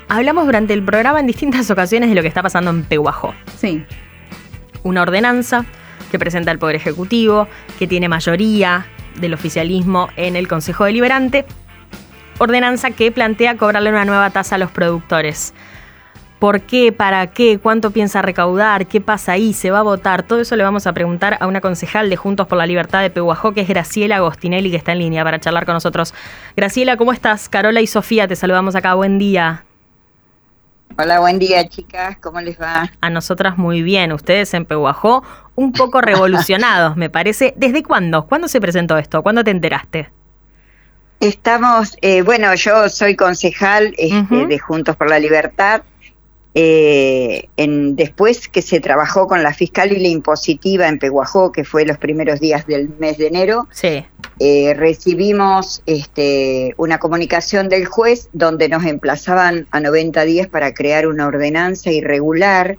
Hablamos durante el programa en distintas ocasiones de lo que está pasando en Pehuajó. Sí. Una ordenanza que presenta el Poder Ejecutivo, que tiene mayoría del oficialismo en el Consejo Deliberante. Ordenanza que plantea cobrarle una nueva tasa a los productores. ¿Por qué? ¿Para qué? ¿Cuánto piensa recaudar? ¿Qué pasa ahí? ¿Se va a votar? Todo eso le vamos a preguntar a una concejal de Juntos por la Libertad de Pehuajó, que es Graciela Agostinelli, que está en línea para charlar con nosotros. Graciela, ¿cómo estás? Carola y Sofía, te saludamos acá. Buen día. Hola, buen día, chicas. ¿Cómo les va? A nosotras muy bien. Ustedes en Pehuajó un poco revolucionados, me parece. ¿Desde cuándo? ¿Cuándo se presentó esto? ¿Cuándo te enteraste? Estamos, bueno, yo soy concejal de Juntos por la Libertad. Después que se trabajó con la fiscal y la impositiva en Pehuajó, que fue los primeros días del mes de enero, sí. Recibimos una comunicación del juez donde nos emplazaban a 90 días para crear una ordenanza y regular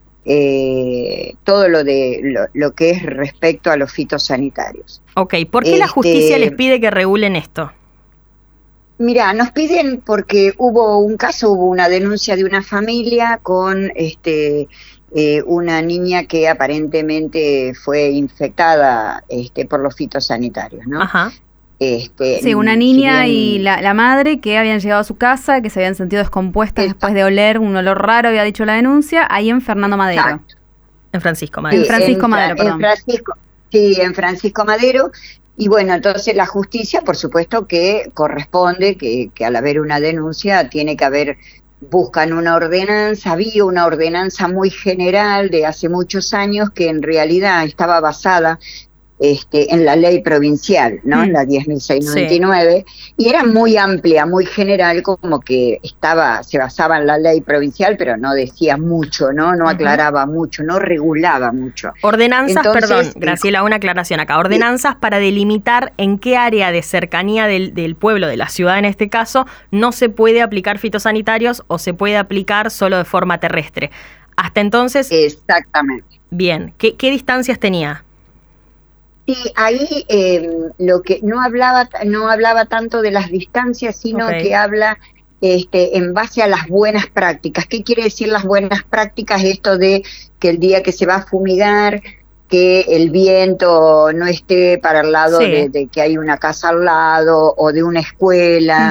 todo lo que es respecto a los fitosanitarios. Ok, ¿por qué la justicia les pide que regulen esto? Mira, nos piden porque hubo una denuncia de una familia con una niña que aparentemente fue infectada por los fitosanitarios, ¿no? Ajá. Sí, una niña y la madre que habían llegado a su casa, que se habían sentido descompuestas después de oler un olor raro, había dicho la denuncia, ahí en Fernando Madero. Exacto. En Francisco Madero. En Francisco Madero, perdón. En Francisco Madero. Y bueno, entonces la justicia, por supuesto que corresponde, que al haber una denuncia tiene que haber, buscan una ordenanza, había una ordenanza muy general de hace muchos años que en realidad estaba basada en la ley provincial, ¿no? En la 10.699, sí. Y era muy amplia, muy general, como que se basaba en la ley provincial, pero no decía mucho, no aclaraba mucho, no regulaba mucho. Ordenanzas, perdón, Graciela, una aclaración acá. Ordenanzas para delimitar en qué área de cercanía del pueblo, de la ciudad en este caso, no se puede aplicar fitosanitarios o se puede aplicar solo de forma terrestre. Hasta entonces... Exactamente. Bien, ¿qué distancias tenía? Sí, ahí lo que no hablaba tanto de las distancias, sino que habla en base a las buenas prácticas. ¿Qué quiere decir las buenas prácticas? Esto de que el día que se va a fumigar, que el viento no esté para el lado de que hay una casa al lado o de una escuela.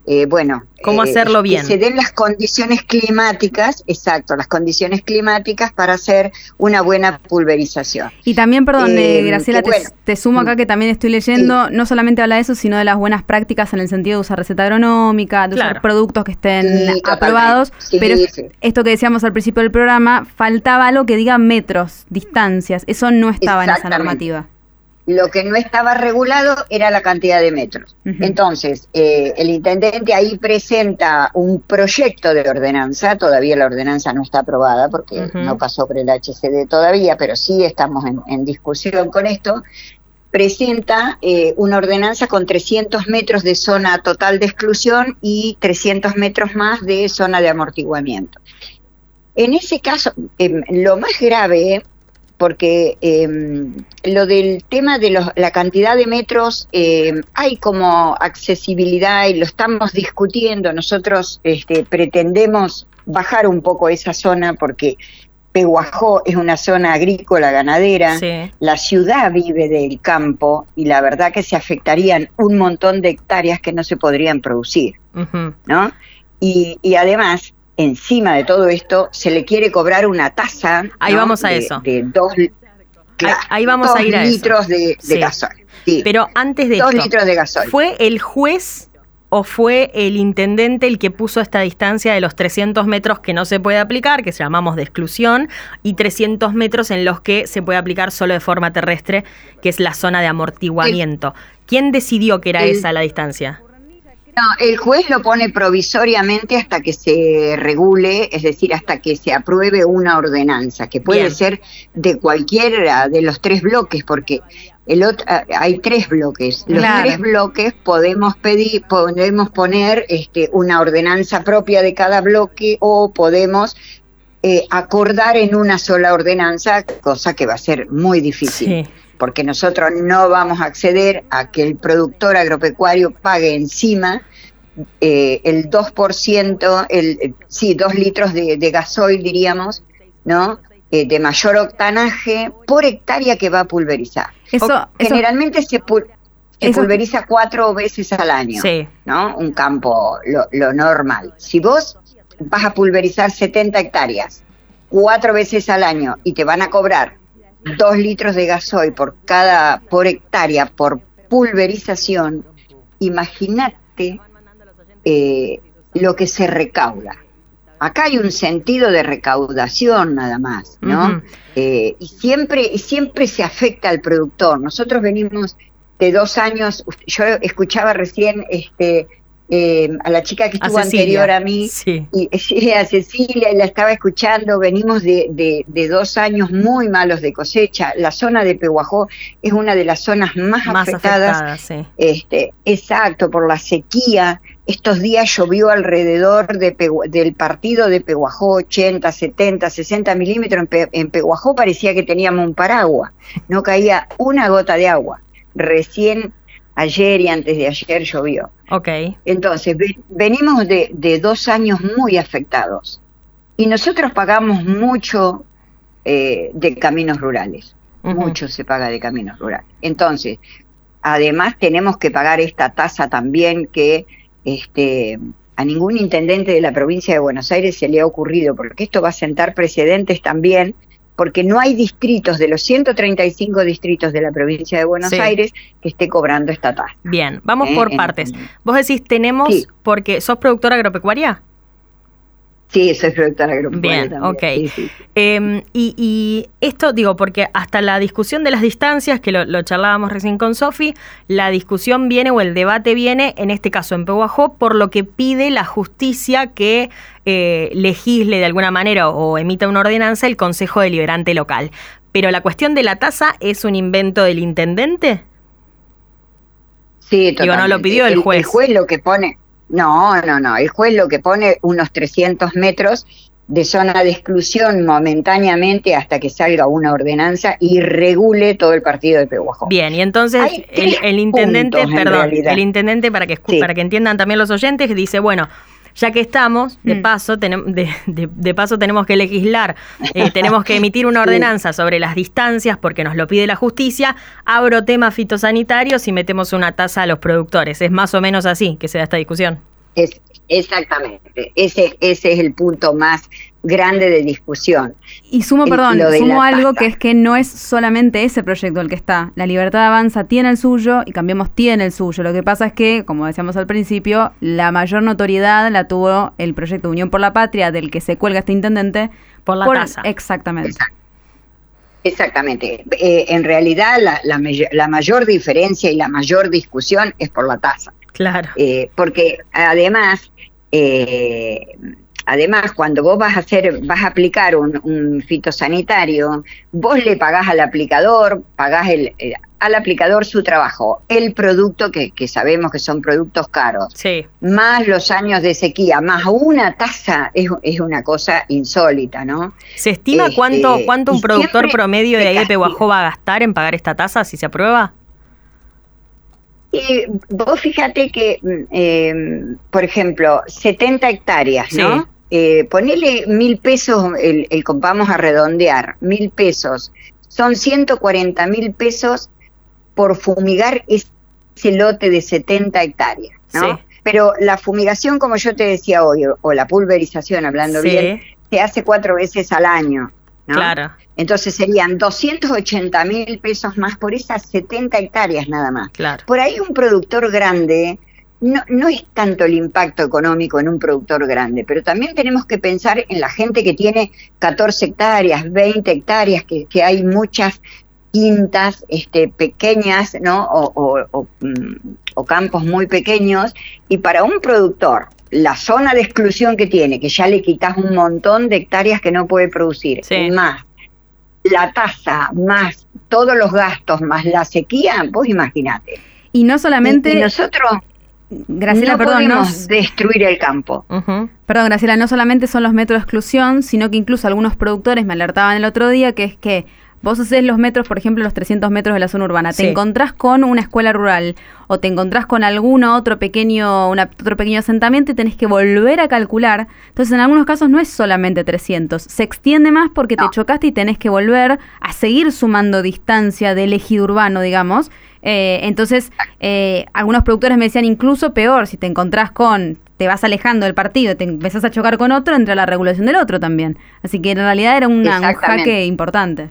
¿Cómo hacerlo bien? Que se den las condiciones climáticas, las condiciones climáticas para hacer una buena pulverización. Y también, perdón, Graciela, te sumo acá que también estoy leyendo, no solamente habla de eso, sino de las buenas prácticas en el sentido de usar receta agronómica, de usar productos que estén aprobados, pero esto que decíamos al principio del programa, faltaba algo que diga metros, distancias, eso no estaba en esa normativa. Lo que no estaba regulado era la cantidad de metros. Entonces, el intendente ahí presenta un proyecto de ordenanza, todavía la ordenanza no está aprobada porque no pasó por el HCD todavía, pero sí estamos en discusión con esto. Presenta una ordenanza con 300 metros de zona total de exclusión y 300 metros más de zona de amortiguamiento. En ese caso, lo más grave... porque lo del tema de la cantidad de metros, hay como accesibilidad y lo estamos discutiendo. Nosotros pretendemos bajar un poco esa zona porque Pehuajó es una zona agrícola, ganadera, la ciudad vive del campo y la verdad que se afectarían un montón de hectáreas que no se podrían producir, ¿no? Y además... Encima de todo esto, se le quiere cobrar una tasa. Ahí vamos a eso. De 2 ahí vamos a ir a litros de gasoil. Sí. Pero antes de 2 litros de gasoil. ¿Fue el juez o fue el intendente el que puso esta distancia de los 300 metros que no se puede aplicar, que llamamos de exclusión, y 300 metros en los que se puede aplicar solo de forma terrestre, que es la zona de amortiguamiento? ¿Quién decidió que era esa la distancia? No, el juez lo pone provisoriamente hasta que se regule, es decir, hasta que se apruebe una ordenanza, que puede ser de cualquiera de los 3 bloques, porque hay 3 bloques. Los 3 bloques podemos poner una ordenanza propia de cada bloque o podemos acordar en una sola ordenanza, cosa que va a ser muy difícil. Porque nosotros no vamos a acceder a que el productor agropecuario pague encima el 2%, 2 litros de gasoil, diríamos, ¿no? De mayor octanaje por hectárea que va a pulverizar. Generalmente se pulveriza 4 veces al año, sí, ¿no? Un campo, lo normal. Si vos vas a pulverizar 70 hectáreas 4 veces al año y te van a cobrar 2 litros de gasoil por hectárea por pulverización, imagínate lo que se recauda. Acá hay un sentido de recaudación nada más, ¿no? Uh-huh. Y siempre se afecta al productor. Nosotros venimos de 2 años, yo escuchaba recién a la chica que estuvo anterior a mí, sí. Y a Cecilia, y la estaba escuchando. Venimos de 2 años muy malos de cosecha. La zona de Pehuajó es una de las zonas más afectadas, sí. Exacto, por la sequía. Estos días llovió alrededor del partido de Pehuajó 80, 70, 60 milímetros. En Pehuajó parecía que teníamos un paraguas, no caía una gota de agua. Recién ayer y antes de ayer llovió. Okay. Entonces, venimos de 2 años muy afectados. Y nosotros pagamos mucho de caminos rurales. Uh-huh. Mucho se paga de caminos rurales. Entonces, además tenemos que pagar esta tasa también que a ningún intendente de la provincia de Buenos Aires se le ha ocurrido, porque esto va a sentar precedentes también, porque no hay distritos de los 135 distritos de la provincia de Buenos Aires que esté cobrando esta tasa. Bien, vamos por partes. Vos decís tenemos, sí, porque sos productora agropecuaria. Sí, soy productora agropecuaria. Bien, ok. Sí. Y esto, digo, porque hasta la discusión de las distancias, que lo charlábamos recién con Sofi, la discusión viene, o el debate viene, en este caso en Pehuajó, por lo que pide la justicia que legisle de alguna manera o emita una ordenanza el Consejo Deliberante local. Pero la cuestión de la tasa es un invento del intendente. Sí, totalmente. Digo, no lo pidió el juez. El juez lo que pone... No, el juez lo que pone unos 300 metros de zona de exclusión momentáneamente hasta que salga una ordenanza y regule todo el partido de Pehuajó. Bien, y entonces el intendente, el intendente, para que entiendan también los oyentes, dice, bueno, ya que estamos, de paso tenemos que legislar, tenemos que emitir una ordenanza sobre las distancias porque nos lo pide la justicia, abro temas fitosanitarios y metemos una tasa a los productores. Es más o menos así que se da esta discusión. Exactamente, ese es el punto más grande de discusión. Y sumo algo que es que no es solamente ese proyecto el que está. La Libertad Avanza tiene el suyo y Cambiemos tiene el suyo. Lo que pasa es que, como decíamos al principio, la mayor notoriedad la tuvo el proyecto Unión por la Patria, del que se cuelga este intendente. Por la tasa. Exactamente. Exactamente. En realidad la mayor diferencia y la mayor discusión es por la tasa. Claro. Porque además cuando vos vas a aplicar un fitosanitario, vos le pagás al aplicador, al aplicador su trabajo, el producto que sabemos que son productos caros, sí, más los años de sequía, más una tasa, es una cosa insólita, ¿no? ¿Se estima cuánto un productor promedio de ahí de Pehuajó va a gastar en pagar esta tasa si se aprueba? Vos fíjate que, por ejemplo, 70 hectáreas, ¿no? Ponele 1.000 pesos, vamos a redondear, 1.000 pesos, son 140.000 pesos por fumigar ese lote de 70 hectáreas, ¿no? Sí. Pero la fumigación, como yo te decía hoy, o la pulverización, hablando bien, se hace 4 veces al año, ¿no? Claro. Entonces serían 280.000 pesos más por esas 70 hectáreas nada más. Claro. Por ahí un productor grande, no es tanto el impacto económico en un productor grande, pero también tenemos que pensar en la gente que tiene 14 hectáreas, 20 hectáreas, que hay muchas quintas pequeñas, ¿no? O campos muy pequeños, y para un productor, la zona de exclusión que tiene, que ya le quitas un montón de hectáreas que no puede producir, más la tasa, más todos los gastos, más la sequía, vos imaginate. Y no solamente... Y nosotros Graciela, podemos destruir el campo. Uh-huh. Perdón, Graciela, no solamente son los metros de exclusión, sino que incluso algunos productores me alertaban el otro día que es que vos haces los metros, por ejemplo, los 300 metros de la zona urbana, te encontrás con una escuela rural o te encontrás con otro pequeño asentamiento y tenés que volver a calcular. Entonces, en algunos casos no es solamente 300, se extiende más porque te chocaste y tenés que volver a seguir sumando distancia del ejido urbano, digamos. Entonces, algunos productores me decían incluso peor, si te encontrás te vas alejando del partido, te empezás a chocar con otro, entra la regulación del otro también. Así que en realidad era un jaque importante.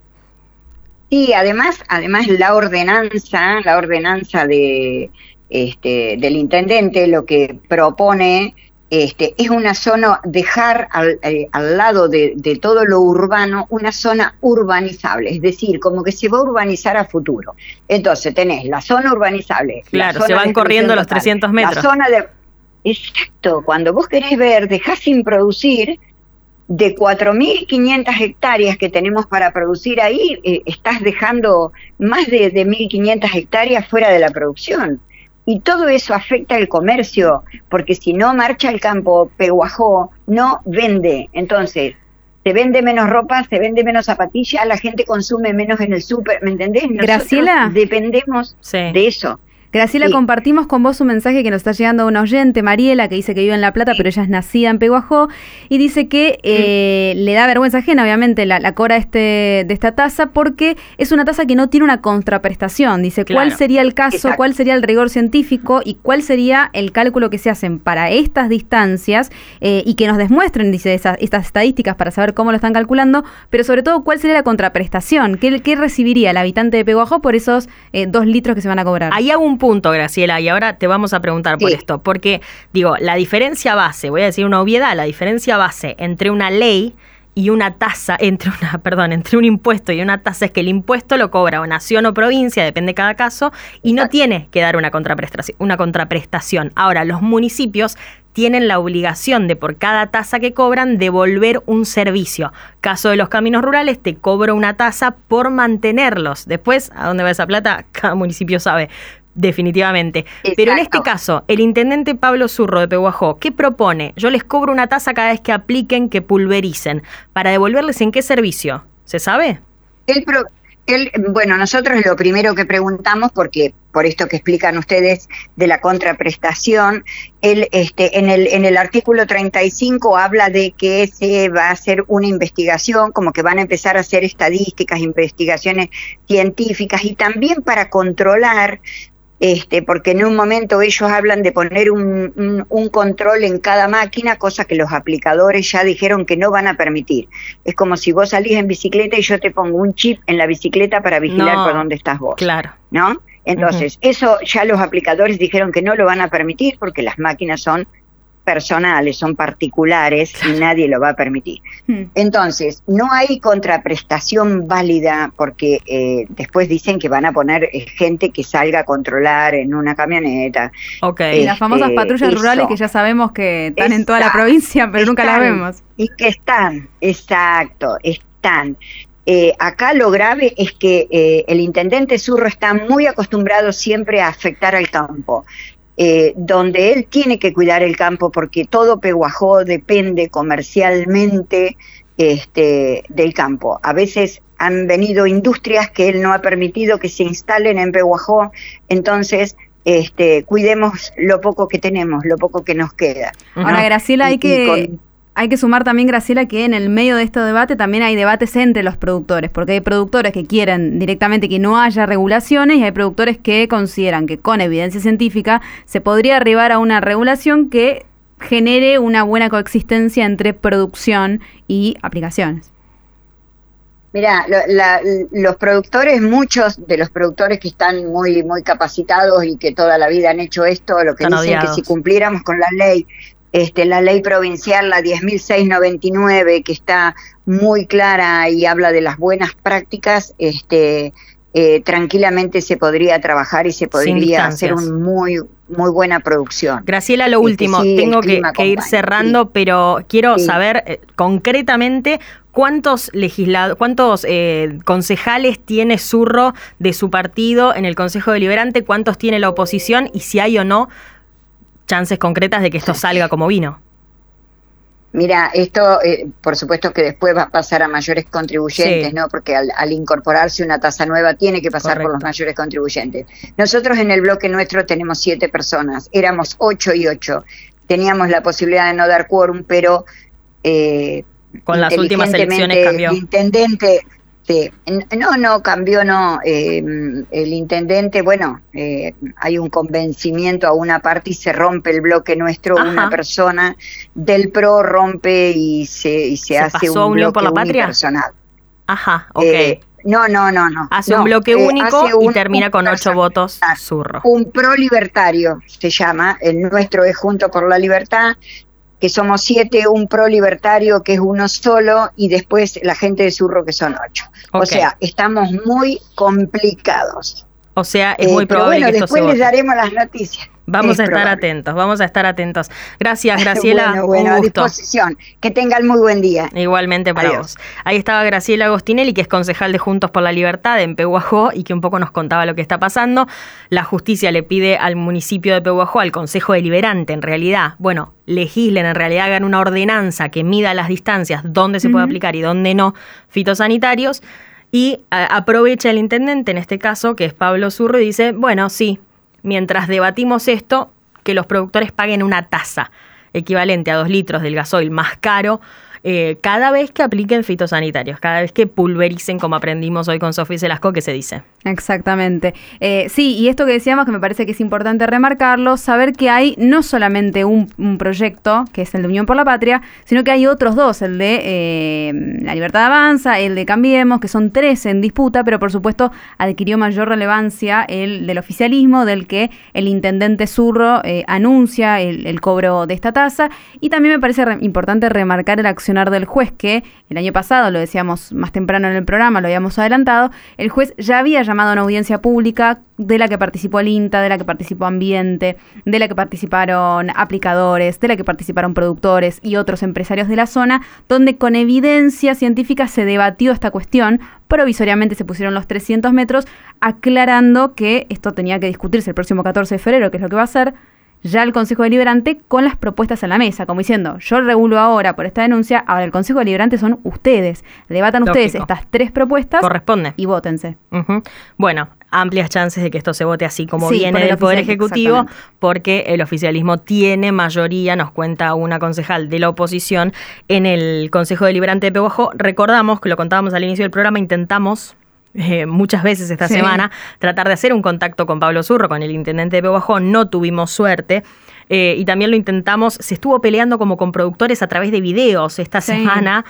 Sí, además la ordenanza del intendente lo que propone es una zona, dejar al lado de todo lo urbano una zona urbanizable, es decir, como que se va a urbanizar a futuro. Entonces tenés la zona urbanizable. Claro, se van corriendo los 300 metros. La zona exacto, cuando vos querés ver, dejás sin producir, de 4.500 hectáreas que tenemos para producir ahí, estás dejando más de 1.500 hectáreas fuera de la producción. Y todo eso afecta el comercio, porque si no marcha el campo, Pehuajó no vende. Entonces, se vende menos ropa, se vende menos zapatillas, la gente consume menos en el súper, ¿me entendés? Nosotros Graciela, dependemos de eso. Graciela, compartimos con vos un mensaje que nos está llegando a una oyente, Mariela, que dice que vive en La Plata, pero ella es nacida en Pehuajó, y dice que le da vergüenza ajena, obviamente, la cobra de esta tasa, porque es una tasa que no tiene una contraprestación. Dice, ¿cuál sería el caso, cuál sería el rigor científico y cuál sería el cálculo que se hacen para estas distancias y que nos demuestren, dice, estas estadísticas para saber cómo lo están calculando, pero sobre todo, ¿cuál sería la contraprestación? ¿Qué recibiría el habitante de Pehuajó por esos 2 litros que se van a cobrar? Ahí hago un punto, Graciela, y ahora te vamos a preguntar por esto, porque, la diferencia base, voy a decir una obviedad, la diferencia base entre una ley y una tasa, entre un impuesto y una tasa es que el impuesto lo cobra o nación o provincia, depende de cada caso, y no tiene que dar una contraprestación. Ahora, los municipios tienen la obligación de, por cada tasa que cobran, devolver un servicio. Caso de los caminos rurales, te cobro una tasa por mantenerlos. Después, ¿a dónde va esa plata? Cada municipio sabe. Definitivamente. Exacto. Pero en este caso, el intendente Pablo Zurro de Pehuajó, ¿qué propone? Yo les cobro una tasa cada vez que apliquen, que pulvericen. ¿Para devolverles en qué servicio? ¿Se sabe? Bueno, nosotros lo primero que preguntamos, porque por esto que explican ustedes de la contraprestación, en el artículo 35 habla de que se va a hacer una investigación, como que van a empezar a hacer estadísticas, investigaciones científicas, y también para controlar, porque en un momento ellos hablan de poner un control en cada máquina, cosa que los aplicadores ya dijeron que no van a permitir. Es como si vos salís en bicicleta y yo te pongo un chip en la bicicleta para vigilar por dónde estás vos. Claro. ¿No? Entonces, eso ya los aplicadores dijeron que no lo van a permitir porque las máquinas son personales, son particulares y nadie lo va a permitir. Entonces, no hay contraprestación válida porque después dicen que van a poner gente que salga a controlar en una camioneta. Y las famosas patrullas rurales que ya sabemos que están en toda la provincia, pero nunca las vemos. Y que están. Acá lo grave es que el intendente Zurro está muy acostumbrado siempre a afectar al campo. Donde él tiene que cuidar el campo porque todo Pehuajó depende comercialmente del campo. A veces han venido industrias que él no ha permitido que se instalen en Pehuajó, entonces cuidemos lo poco que tenemos, lo poco que nos queda. Ahora, Graciela, hay que sumar también, Graciela, que en el medio de este debate también hay debates entre los productores, porque hay productores que quieren directamente que no haya regulaciones y hay productores que consideran que con evidencia científica se podría arribar a una regulación que genere una buena coexistencia entre producción y aplicaciones. Mirá, los productores, muchos de los productores que están muy, muy capacitados y que toda la vida han hecho esto, lo que están dicen odiados. Que si cumpliéramos con la ley provincial, la 10.699, que está muy clara y habla de las buenas prácticas, tranquilamente se podría trabajar y se podría hacer un muy buena producción. Graciela, lo último, tengo que ir cerrando, pero quiero saber concretamente cuántos concejales tiene Zurro de su partido en el Consejo Deliberante, cuántos tiene la oposición y si hay o no chances concretas de que esto salga como vino. Mira, esto por supuesto que después va a pasar a mayores contribuyentes, ¿no? Porque al incorporarse una tasa nueva tiene que pasar por los mayores contribuyentes. Nosotros en el bloque nuestro tenemos 7 personas, éramos 8 y 8. Teníamos la posibilidad de no dar quórum, pero con las últimas elecciones cambió. El intendente... No, cambió, no. El intendente, bueno, hay un convencimiento a una parte y se rompe el bloque nuestro. Ajá. Una persona del PRO rompe y se hace un Unión bloque por la Patria? Unipersonal. Ajá, ok. No. Hace un bloque único y termina con 8 votos Zurro. Un pro libertario se llama, el nuestro es Juntos por la Libertad, que somos 7, un pro libertario que es uno solo, y después la gente de Zurro que son 8. Okay. O sea, estamos muy complicados. O sea, es muy probable que esto se vote. Después les daremos las noticias. Vamos a estar atentos. Gracias, Graciela. Bueno, a disposición. Que tengan muy buen día. Igualmente para vos. Ahí estaba Graciela Agostinelli, que es concejal de Juntos por la Libertad en Pehuajó y que un poco nos contaba lo que está pasando. La justicia le pide al municipio de Pehuajó, al Consejo Deliberante, en realidad, legislen, en realidad hagan una ordenanza que mida las distancias, dónde se puede aplicar y dónde no, fitosanitarios. Y aprovecha el intendente, en este caso, que es Pablo Zurro, y dice, sí, mientras debatimos esto, que los productores paguen una tasa equivalente a 2 litros del gasoil más caro cada vez que apliquen fitosanitarios, cada vez que pulvericen, como aprendimos hoy con Sofía Celasco, que se dice. Exactamente. Sí, y esto que decíamos, que me parece que es importante remarcarlo, saber que hay no solamente un proyecto, que es el de Unión por la Patria, sino que hay otros 2, el de La Libertad Avanza, el de Cambiemos, que son 3 en disputa, pero por supuesto adquirió mayor relevancia el del oficialismo, del que el intendente Zurro anuncia el cobro de esta tasa, y también me parece importante remarcar el accionar del juez, que el año pasado, lo decíamos más temprano en el programa, lo habíamos adelantado, el juez ya había llamado a una audiencia pública de la que participó el INTA, de la que participó Ambiente, de la que participaron aplicadores, de la que participaron productores y otros empresarios de la zona, donde con evidencia científica se debatió esta cuestión. Provisoriamente se pusieron los 300 metros, aclarando que esto tenía que discutirse el próximo 14 de febrero, que es lo que va a ser ya el Consejo Deliberante, con las propuestas en la mesa, como diciendo, yo regulo ahora por esta denuncia, ahora el Consejo Deliberante son ustedes, debatan ustedes estas 3 propuestas. Corresponde. Y vótense. Amplias chances de que esto se vote así como viene del Poder Ejecutivo, porque el oficialismo tiene mayoría, nos cuenta una concejal de la oposición en el Consejo Deliberante de Pehuajó. Recordamos, que lo contábamos al inicio del programa, intentamos muchas veces esta semana tratar de hacer un contacto con Pablo Zurro, con el intendente de Pehuajó, no tuvimos suerte. Y también lo intentamos, se estuvo peleando como con productores a través de videos esta semana.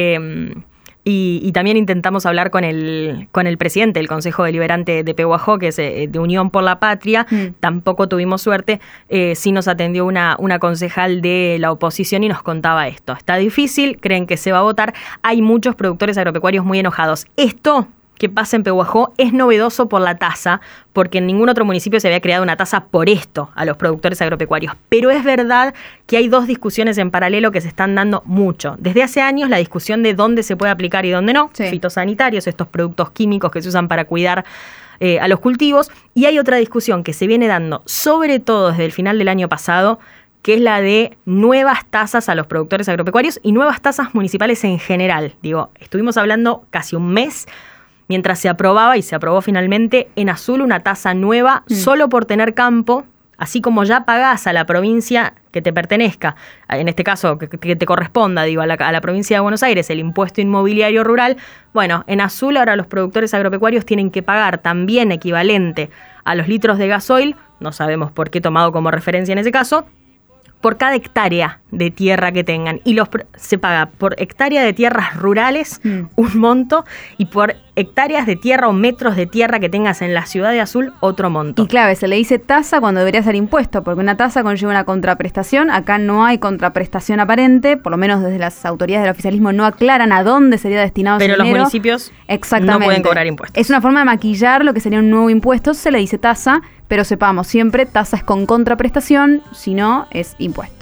Y también intentamos hablar con el presidente del Consejo Deliberante de Pehuajó, que es de Unión por la Patria. Tampoco tuvimos suerte. Sí nos atendió una concejal de la oposición y nos contaba esto. Está difícil, creen que se va a votar. Hay muchos productores agropecuarios muy enojados. Esto que pasa en Pehuajó es novedoso por la tasa, porque en ningún otro municipio se había creado una tasa por esto a los productores agropecuarios. Pero es verdad que hay 2 discusiones en paralelo que se están dando mucho. Desde hace años la discusión de dónde se puede aplicar y dónde no, fitosanitarios, estos productos químicos que se usan para cuidar a los cultivos. Y hay otra discusión que se viene dando, sobre todo desde el final del año pasado, que es la de nuevas tasas a los productores agropecuarios y nuevas tasas municipales en general. Estuvimos hablando casi un mes mientras se aprobaba, y se aprobó finalmente en Azul, una tasa nueva solo por tener campo, así como ya pagás a la provincia que te pertenezca, en este caso que te corresponda, a la provincia de Buenos Aires, el impuesto inmobiliario rural. Bueno, en Azul ahora los productores agropecuarios tienen que pagar también equivalente a los litros de gasoil, no sabemos por qué tomado como referencia en ese caso, por cada hectárea de tierra que tengan. Y se paga por hectárea de tierras rurales un monto, y por hectáreas de tierra o metros de tierra que tengas en la ciudad de Azul otro monto. Y clave, se le dice tasa cuando debería ser impuesto, porque una tasa conlleva una contraprestación. Acá no hay contraprestación aparente, por lo menos desde las autoridades del oficialismo no aclaran a dónde sería destinado ese dinero. Pero los municipios no pueden cobrar impuestos. Es una forma de maquillar lo que sería un nuevo impuesto, se le dice tasa, pero sepamos siempre, tasa es con contraprestación, si no es impuesto.